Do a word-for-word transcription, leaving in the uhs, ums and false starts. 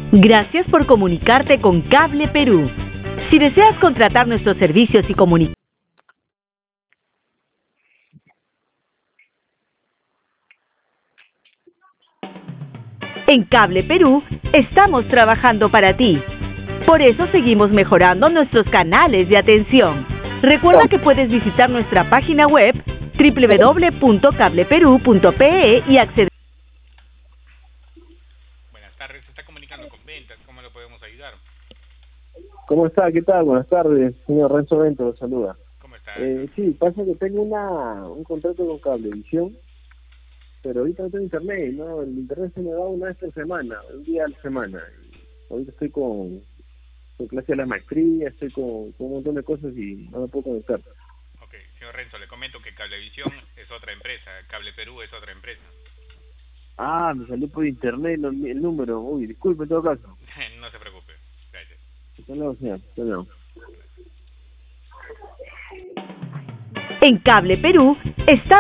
Gracias por comunicarte con Cable Perú. Si deseas contratar nuestros servicios y comunicar en Cable Perú, estamos trabajando para ti. Por eso seguimos mejorando nuestros canales de atención. Recuerda que puedes visitar nuestra página web doble u doble u doble u punto cable perú punto pe e y acceder. Buenas tardes, se está comunicando con ventas, ¿cómo lo podemos ayudar? ¿Cómo está? ¿Qué tal? Buenas tardes, señor Renzo Bento, lo saluda. ¿Cómo está? Eh, sí, pasa que tengo una un contrato con Cablevisión, pero ahorita no tengo internet, ¿no? El internet se me da una vez por semana, un día a la semana. Ahorita estoy con, con clase de la maestría, estoy con, con un montón de cosas y no me puedo conectar. Ok, señor Renzo, le comento que Cablevisión es otra empresa, Cable Perú es otra empresa. Ah, me salió por internet el, el número. Uy, disculpe en todo caso. No se preocupe, gracias. Hasta luego, señor. Hasta luego. En Cable Perú, estamos